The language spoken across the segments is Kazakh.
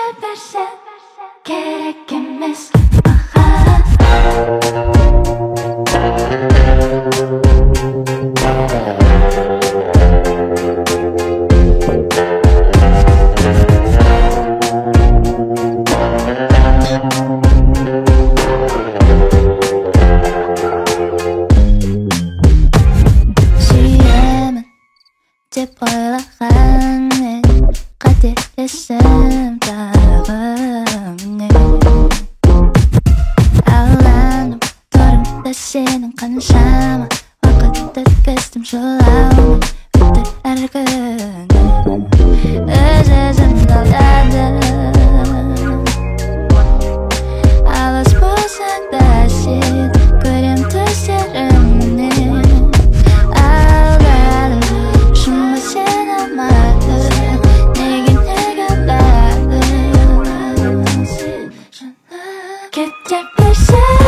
berse gerek emas mаған. Сүйемін деп ойлаған мен қателестім тағы мен. Алданып тұрмын да сенің қаншама уақыт өткіздім жылаумен өтті әр күнім. Өз-өзімді алдадым, алыс болсаң да сен көрем түстерімнен. Алдадым, шын ба сен алмадың, неге алдадың? Кете берсең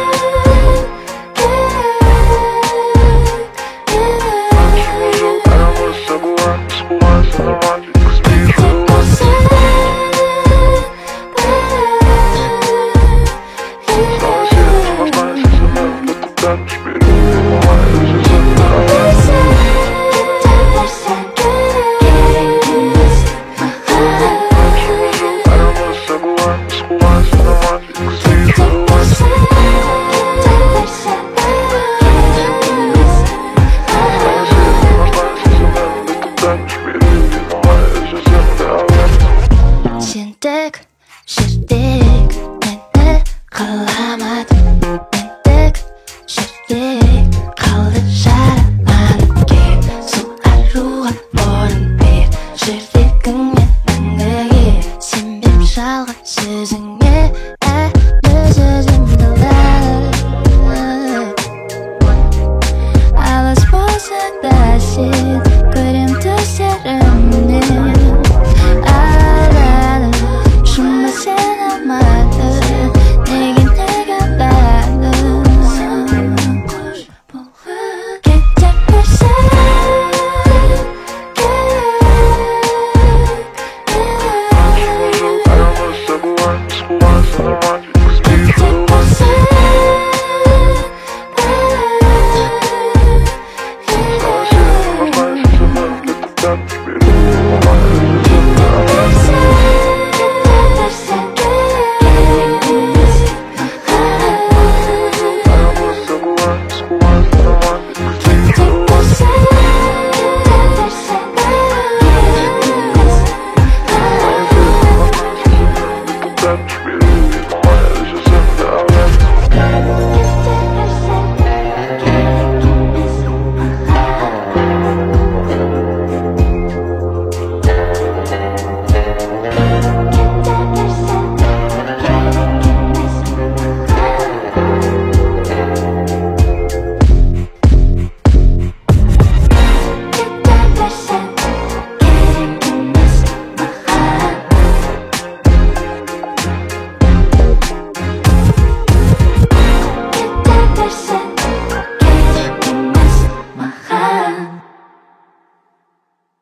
сендік жүрдек мені қаламады, мендік жүрдек қалды жараланып. Кел сол аруға орын бер жүрегіңе мәңгіге, сенбеп жалған сөзіңе өз-өзімді алдадым. Алыс болсаң да сен көрем түстерімнен. Touch me.